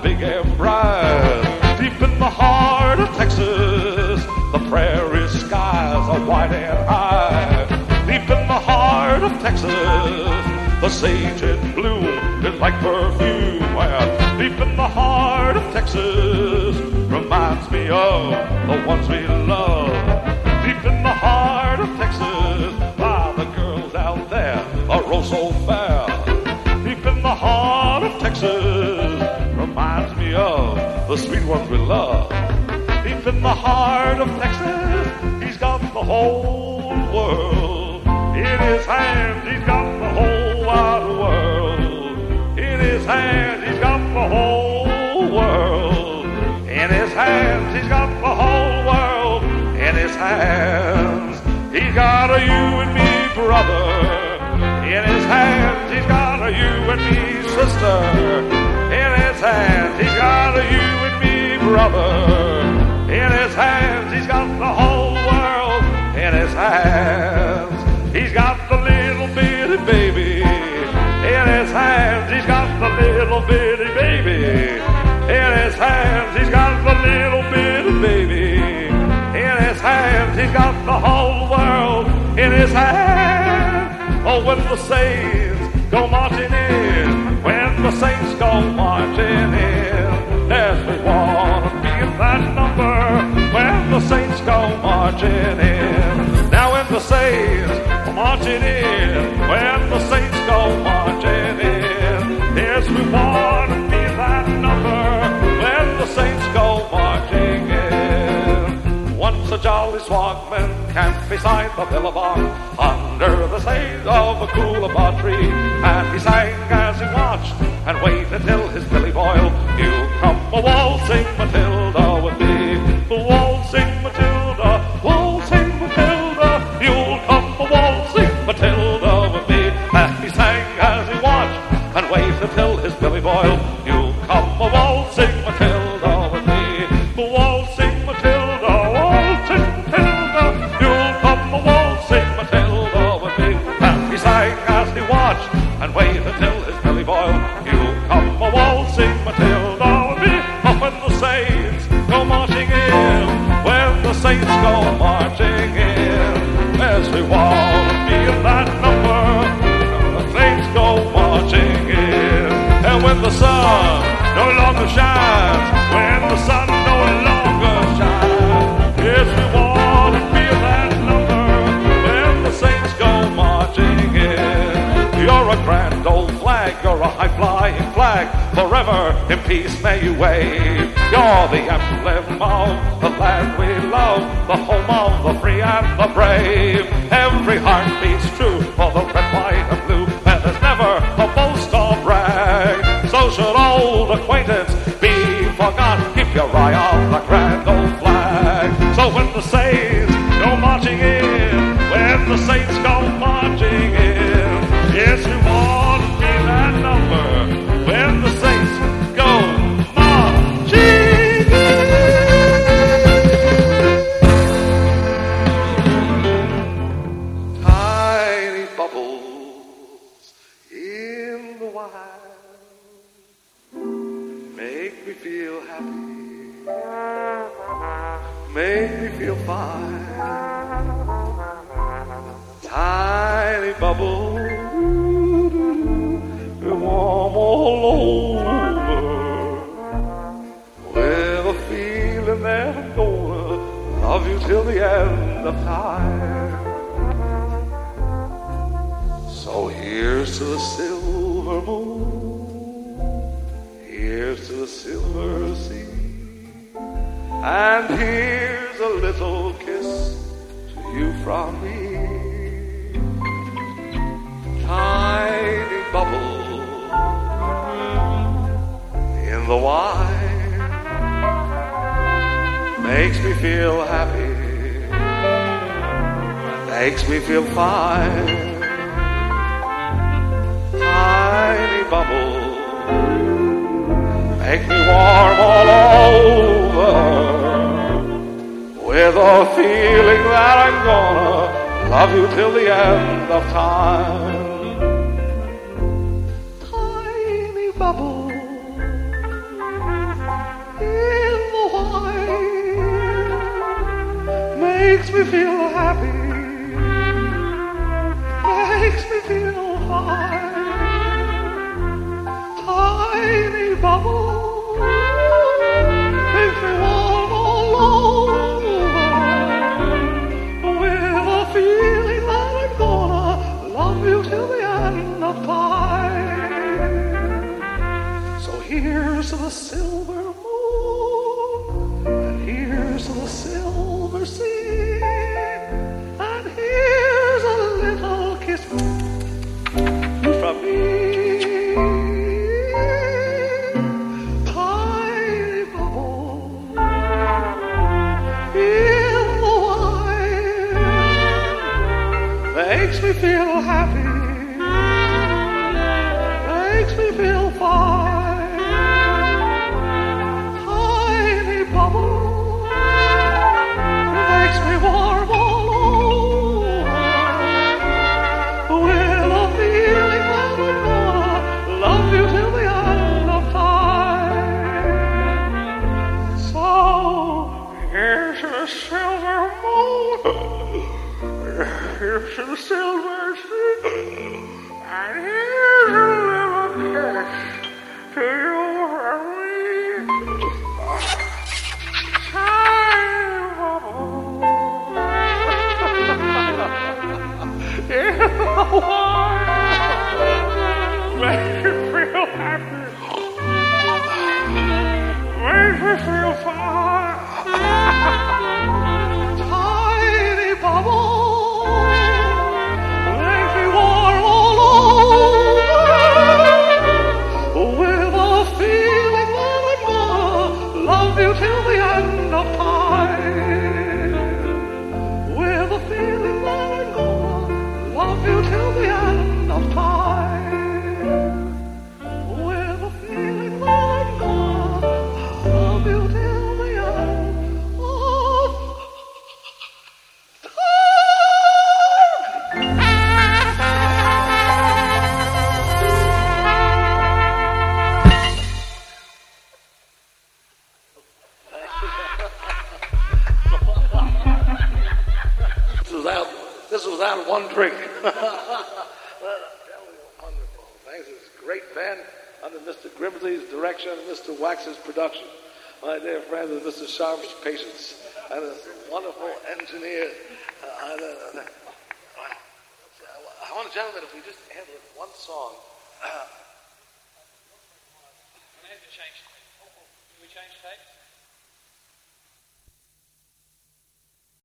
big and bright. Deep in the heart of Texas, the prairie skies are wide and high. Deep in the heart of Texas, the sage in bloom is like perfume. Deep in the heart of Texas, reminds me of the ones we love. Deep in the heart of Texas, the girls out there are oh so fair. Deep in the heart of Texas, reminds me of the sweet ones we love. Deep in the heart of Texas, he's got the whole world in his hands. He's got the whole wide world in his hands. He's got the whole world in his hands. He's got the whole world in his hands. He's got a you and me brother in his hands. He's got a you and me sister in his hands. He's got a you and me brother in his hands. He's got the whole world in his hands. He's got the little bitty baby in his hands. He's got the little bitty baby in his hands. He's got the little bitty baby in his hands. He's got the whole world in his hands. Oh, when the saints go marching in, when the saints go marching in, yes, we want to be in that number. When the saints go marching in, now when the saints go marching in, when the saints go marching in, yes, we want to be in that number. When the saints go marching in. Once a jolly swagman camped beside the billabong under the shade of a coolabah tree, and he sang as he watched and waited till his billy boiled. You come a waltzing Matilda with me, waltzing Matilda, waltzing Matilda. You'll come a waltzing Matilda with me. And he sang as he watched and waited till his billy boiled. You'll come a waltzing Matilda with me, waltzing Matilda, waltzing Matilda. You'll come a waltzing Matilda with me. And he sang as he watched and waited till his belly boiled. You'll come a waltzing Matilda with me. Up when the saints go marching in, when the saints go marching in, as we want to be in that number. When the saints go marching in, and when the sun no longer shines, when the sun no longer shines, yes, we want to be in that number. When the saints go marching in, you're a grand old flag, you're a high-flying flag, forever in peace may you wave. You're the emblem of the land we love, the home of the free and the brave. Every heart beats true for the red, white, and blue, and there's never a boast or brag. So should old acquaintance be forgot, keep your eye on the grand old flag. So when the saints go marching in, when the saints go marching in, yes, we want to be that number. When the saints go marching in. Tiny bubbles in the wild make me feel happy, make me feel fine. Tiny bubbles, warm all over, with a feeling that I'm gonna love you till the end of time. So here's to the silver moon, here's to the silver sea, and here's a little kiss to you from me. Tiny bubble in the wine makes me feel happy, makes me feel fine. Tiny bubble make me warm all over, with a feeling that I'm gonna love you till the end of time. Tiny bubble makes me feel happy, makes me feel fine. Tiny bubble makes me warm all over, with a feeling that I'm gonna love you till the end of time. So here's to the silver moon, and here's to the silver sea, and here's a little kiss from me. Tiny bubble in the wine makes me feel happy, makes me feel fine. Tiny bubble makes me warm all over, with a feeling that I'm gonna love you till the end of time. So here's the silver moon, here's the silver sea, and here's a little kiss to you and me. Tiny bubble in the wine makes me feel happy, makes me feel fine. Tiny bubble makes me warm all over, with a feeling that I'm gonna love you till the end of time. With a feeling that I'm gonna love you till the end of time. With a feeling that I'm gonna love you till the end of This was out one drink. Wonderful. Thanks. It's a great band under Mr. Grimsley's direction and Mr. Wax's production. My dear friends, and Mr. Sharp's patience, and this wonderful engineer. I want, gentlemen, if we just handle it one song. Can we change tape?